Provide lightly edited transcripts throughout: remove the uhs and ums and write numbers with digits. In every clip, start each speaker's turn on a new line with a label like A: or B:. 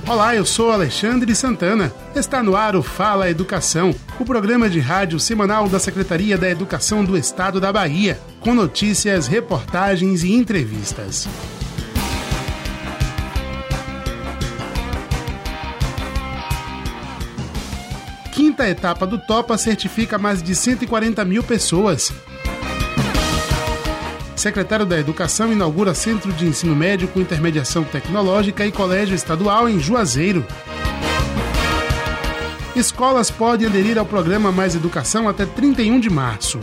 A: Olá, eu sou Alexandre Santana. Está no ar o Fala Educação, o programa de rádio semanal da Secretaria da Educação do Estado da Bahia, com notícias, reportagens e entrevistas. Quinta etapa do TOPA certifica mais de 140 mil pessoas. Secretário da Educação inaugura Centro de Ensino Médio com Intermediação Tecnológica e Colégio Estadual em Juazeiro. Escolas podem aderir ao programa Mais Educação até 31 de março.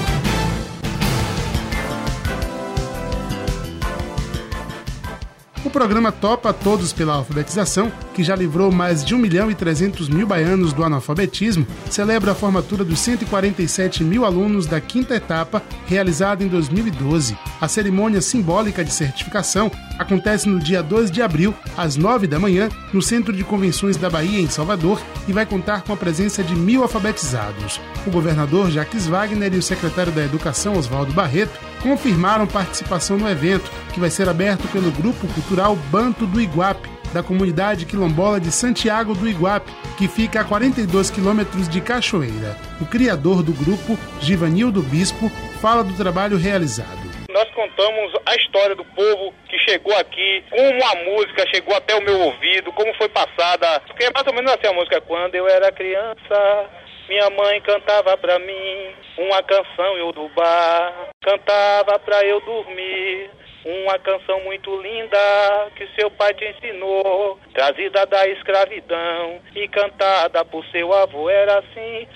A: O programa Topa Todos pela Alfabetização, que já livrou mais de 1.300.000 baianos do analfabetismo, celebra a formatura dos 147 mil alunos da quinta etapa, realizada em 2012. A cerimônia simbólica de certificação acontece no dia 2 de abril, às 9 da manhã, no Centro de Convenções da Bahia, em Salvador, e vai contar com a presença de 1.000 alfabetizados. O governador Jacques Wagner e o secretário da Educação, Oswaldo Barreto, confirmaram participação no evento, que vai ser aberto pelo Grupo Cultural Banto do Iguape, da comunidade quilombola de Santiago do Iguape, que fica a 42 quilômetros de Cachoeira. O criador do grupo, Givanildo Bispo, fala do trabalho realizado.
B: Nós contamos a história do povo que chegou aqui, como a música chegou até o meu ouvido, como foi passada. Porque é mais ou menos assim a música. Quando eu era criança, minha mãe cantava pra mim uma canção iorubá, cantava pra eu dormir. Uma canção muito linda que seu pai te ensinou, trazida da escravidão e cantada por seu avô. Era assim,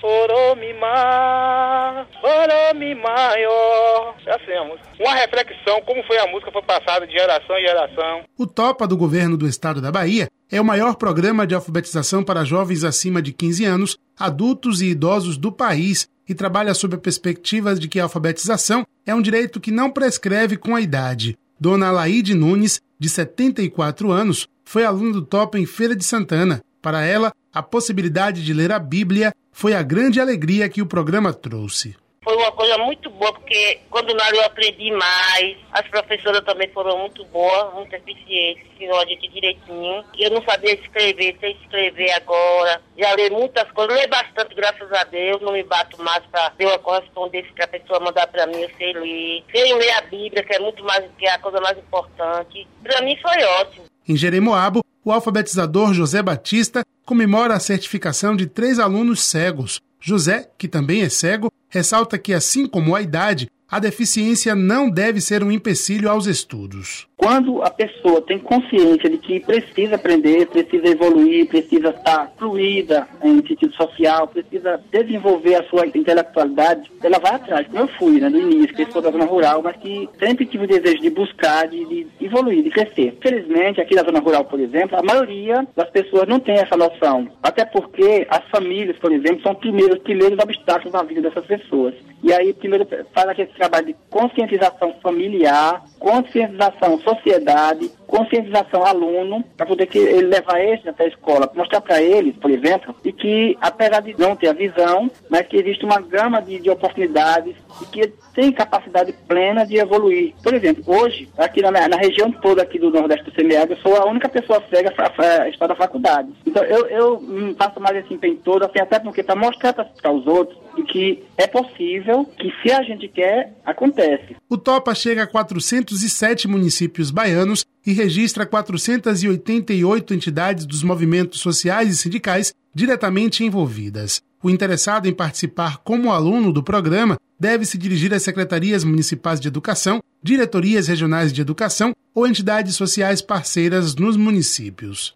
B: oromimá, oromimaió. É assim a música. Uma reflexão, como foi a música, foi passada de geração em geração.
A: O TOPA do governo do estado da Bahia é o maior programa de alfabetização para jovens acima de 15 anos, adultos e idosos do país, e trabalha sob a perspectiva de que a alfabetização é um direito que não prescreve com a idade. Dona Alaide Nunes, de 74 anos, foi aluna do TOPA em Feira de Santana. Para ela, a possibilidade de ler a Bíblia foi a grande alegria que o programa trouxe.
C: Foi uma coisa muito boa, porque quando nada eu aprendi mais, as professoras também foram muito boas, muito eficientes, ensinou a gente direitinho. Eu não sabia escrever, sei escrever agora, já leio muitas coisas, leio bastante, graças a Deus, não me bato mais para ter uma correspondência que a pessoa mandar para mim, eu sei ler. Sei ler a Bíblia, que é muito mais, que é a coisa mais importante. Para mim foi ótimo.
A: Em Jeremoabo, o alfabetizador José Batista comemora a certificação de 3 alunos cegos. José, que também é cego, ressalta que, assim como a idade, a deficiência não deve ser um empecilho aos estudos.
D: Quando a pessoa tem consciência de que precisa aprender, precisa evoluir, precisa estar fluida em sentido social, precisa desenvolver a sua intelectualidade, ela vai atrás. Como eu fui, no início, que eu sou da zona rural, mas que sempre tive o desejo de buscar, de evoluir, de crescer. Infelizmente, aqui na zona rural, por exemplo, a maioria das pessoas não tem essa noção. Até porque as famílias, por exemplo, são os primeiros obstáculos na vida dessas pessoas. E aí, primeiro, faz aquele trabalho de conscientização familiar, conscientização sociedade, conscientização aluno, para poder que ele levar eles até a escola, mostrar para eles, por exemplo, e que, apesar de não ter a visão, mas que existe uma gama de oportunidades e que tem capacidade plena de evoluir. Por exemplo, hoje, aqui na região toda aqui do Nordeste do Semiárido, eu sou a única pessoa cega a estar da faculdade. Então, eu faço mais esse empenho todo, assim, até porque para mostrar para os outros de que é possível, que se a gente quer, acontece.
A: O TOPA chega a 407 municípios baianos e registra 488 entidades dos movimentos sociais e sindicais diretamente envolvidas. O interessado em participar como aluno do programa deve se dirigir às secretarias municipais de educação, diretorias regionais de educação ou entidades sociais parceiras nos municípios.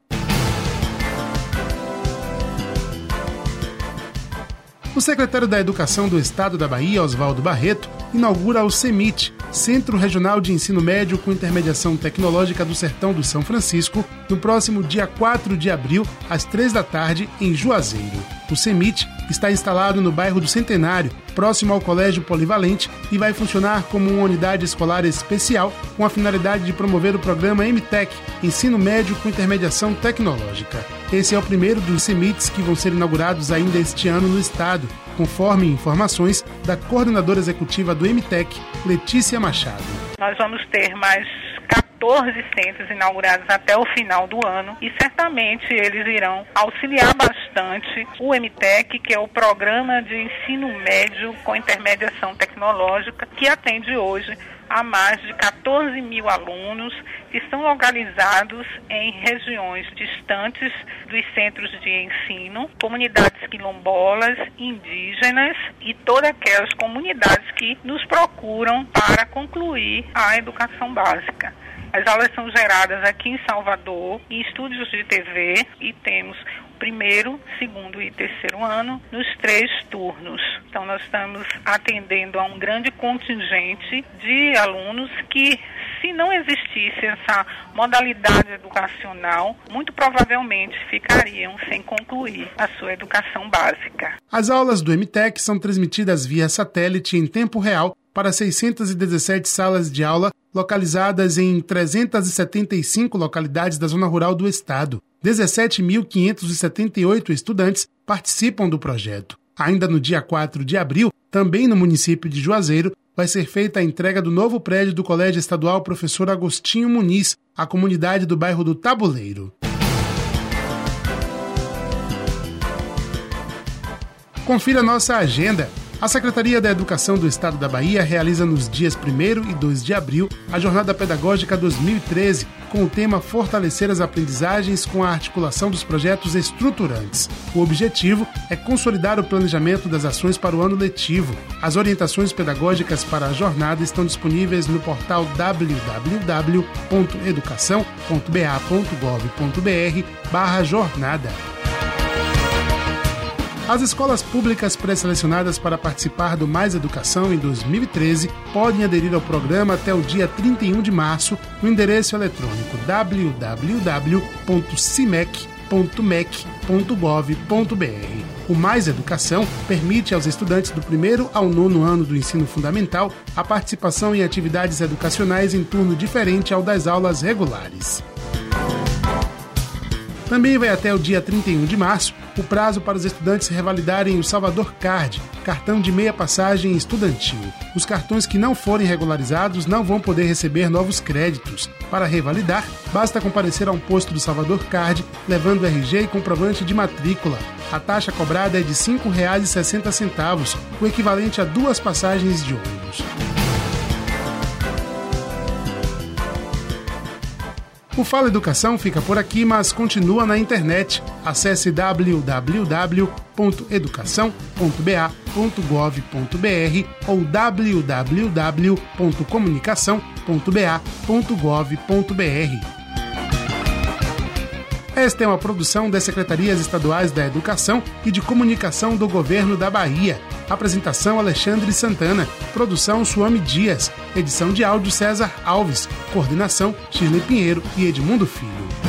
A: O secretário da Educação do Estado da Bahia, Oswaldo Barreto, inaugura o CEMIT, Centro Regional de Ensino Médio com Intermediação Tecnológica do Sertão do São Francisco, no próximo dia 4 de abril, às 3 da tarde, em Juazeiro. O CEMIT está instalado no bairro do Centenário, próximo ao Colégio Polivalente, e vai funcionar como uma unidade escolar especial com a finalidade de promover o programa MTEC, Ensino Médio com Intermediação Tecnológica. Esse é o primeiro dos CEMITs que vão ser inaugurados ainda este ano no estado, conforme informações da coordenadora executiva do MTEC, Letícia Machado.
E: Nós vamos ter mais 14 14 centros inaugurados até o final do ano e certamente eles irão auxiliar bastante o MTEC, que é o Programa de Ensino Médio com Intermediação Tecnológica, que atende hoje a mais de 14 mil alunos que estão localizados em regiões distantes dos centros de ensino, comunidades quilombolas, indígenas e todas aquelas comunidades que nos procuram para concluir a educação básica. As aulas são geradas aqui em Salvador, em estúdios de TV, e temos primeiro, segundo e terceiro ano nos 3 turnos. Então nós estamos atendendo a um grande contingente de alunos que, se não existisse essa modalidade educacional, muito provavelmente ficariam sem concluir a sua educação básica.
A: As aulas do MTEC são transmitidas via satélite em tempo real para 617 salas de aula localizadas em 375 localidades da zona rural do estado. 17.578 estudantes participam do projeto. Ainda no dia 4 de abril, também no município de Juazeiro, vai ser feita a entrega do novo prédio do Colégio Estadual Professor Agostinho Muniz, à comunidade do bairro do Tabuleiro. Confira nossa agenda. A Secretaria da Educação do Estado da Bahia realiza nos dias 1º e 2 de abril a Jornada Pedagógica 2013, com o tema Fortalecer as aprendizagens com a articulação dos projetos estruturantes. O objetivo é consolidar o planejamento das ações para o ano letivo. As orientações pedagógicas para a jornada estão disponíveis no portal www.educação.ba.gov.br/jornada. As escolas públicas pré-selecionadas para participar do Mais Educação em 2013 podem aderir ao programa até o dia 31 de março no endereço eletrônico www.cimec.mec.gov.br. O Mais Educação permite aos estudantes do 1º ao 9º ano do ensino fundamental a participação em atividades educacionais em turno diferente ao das aulas regulares. Também vai até o dia 31 de março o prazo para os estudantes revalidarem o Salvador Card, cartão de meia passagem estudantil. Os cartões que não forem regularizados não vão poder receber novos créditos. Para revalidar, basta comparecer a um posto do Salvador Card, levando RG e comprovante de matrícula. A taxa cobrada é de R$ 5,60, o equivalente a 2 passagens de ônibus. O Fala Educação fica por aqui, mas continua na internet. Acesse www.educação.ba.gov.br ou www.comunicação.ba.gov.br. Esta é uma produção das Secretarias Estaduais da Educação e de Comunicação do Governo da Bahia. Apresentação Alexandre Santana. Produção Suame Dias. Edição de áudio César Alves. Coordenação Shirley Pinheiro e Edmundo Filho.